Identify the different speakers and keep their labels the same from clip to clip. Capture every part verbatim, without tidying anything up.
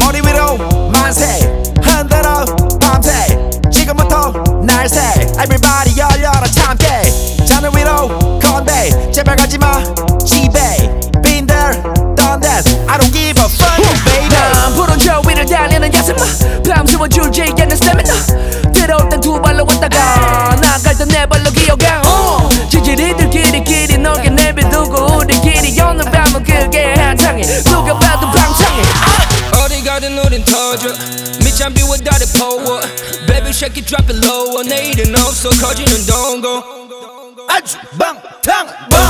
Speaker 1: 머리 위로 만세 흔들어 밤새 지금부터 날새 Everybody 열려라 참깨 자늘 위로 건배 제발 가지마 집에 Been there done that I don't give a fuck baby
Speaker 2: 난 푸른 저 위를 달리는 야생마 밤새워 줄지 않는 스태미나 들어올 땐 두 발로 왔다가 나갈 땐 네 발로 기어가 어. 지지리들끼리끼리 너게 내비두고 우리끼리 오늘 밤은 그게 한창해 누가 봐도 방창해 아.
Speaker 3: 어디 가든 우린 터져 밑잠 비워 다리 퍼워 Baby shake it drop it low 내일은 없어 커지는 동고
Speaker 1: 아주 방탕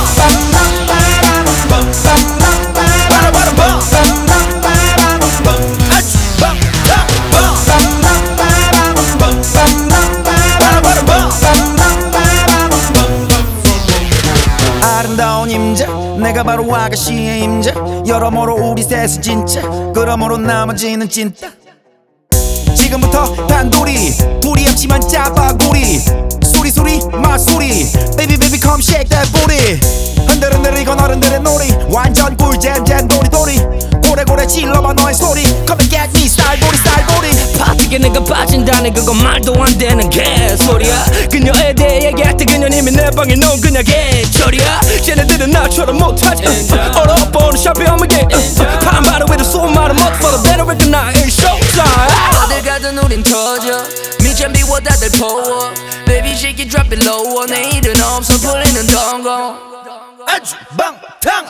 Speaker 1: 아름다운 임자 내가 바로 아가씨의 임자 여러모로 우리 셋은 진짜 그러므로 나머지는 찐따 지금부터 단둘이 둘이 없지만 짜파구리 소리소리 마소리 Baby baby come shake that booty 흔들흔들 이건 어른들의 놀이 완전 꿀잼 잼 도리도리 고래고래 질러봐 너의 소리 Come and get me 쌀보리 쌀보리
Speaker 3: 파티게 내가 빠진다는 그건 말도 안 되는 개소리야 그녀에 대해 얘기할 때 그녀는 이미 내 방에 넣은 그냥 개철이야 쟤네들은 나처럼 못하지 얼어버는 샵에 오면 반바로 위로 수많은 못보다 better recognize it's showtime
Speaker 2: 어딜 가든 우린 터져 밑잠 비워 다들 퍼워 Baby shake it drop it low 내일은 없어 풀리는 동공
Speaker 1: 아주 방탕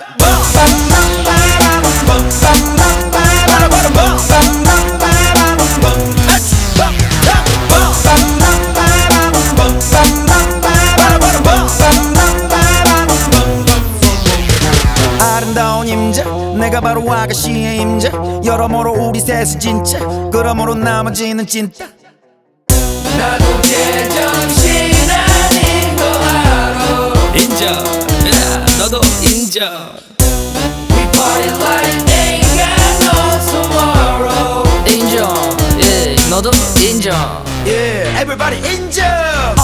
Speaker 1: 아름다운 임자 내가 바로 아가씨의 임자 여러모로 우리 셋은 진짜 그러므로 나머지는 찐따
Speaker 2: 나도 제정신 아닌 거 알아
Speaker 3: 인정 yeah, 너도 인정
Speaker 2: We party like ain't got no tomorrow 인정 yeah, 너도 인정
Speaker 1: Yeah everybody 인정